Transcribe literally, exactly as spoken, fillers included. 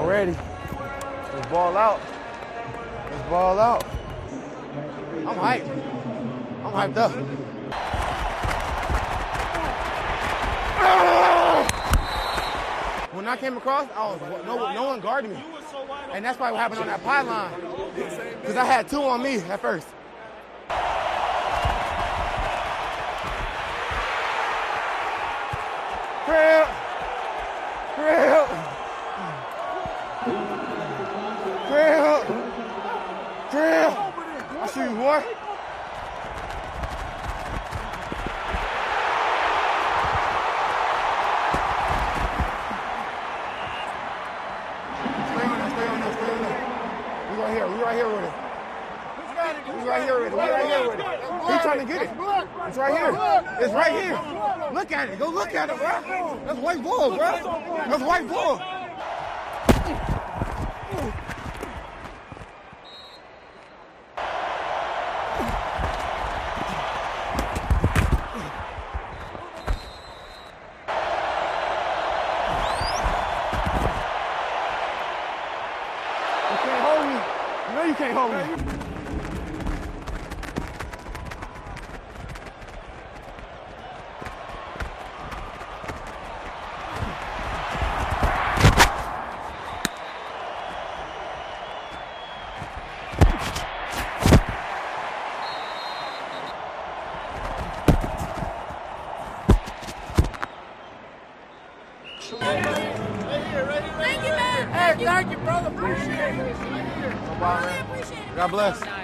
Already. Let's ball out. Let's ball out. I'm hyped. I'm hyped up. When I came across, I was, no, no one guarded me. And that's probably what happened on that pylon. Because I had two on me at first. Crib. Crib. Crib. Crib. I see you, boy. We right here with it. We right here with it. We right here with it. He's trying to get it. It's right here. It's right here. Look at it. Go look at it, bro. That's white ball, bro. That's white ball. You can't hold me. You know you can't hold me. Thank you, man. Hey, thank you, brother. Appreciate it. Really appreciate it. God bless.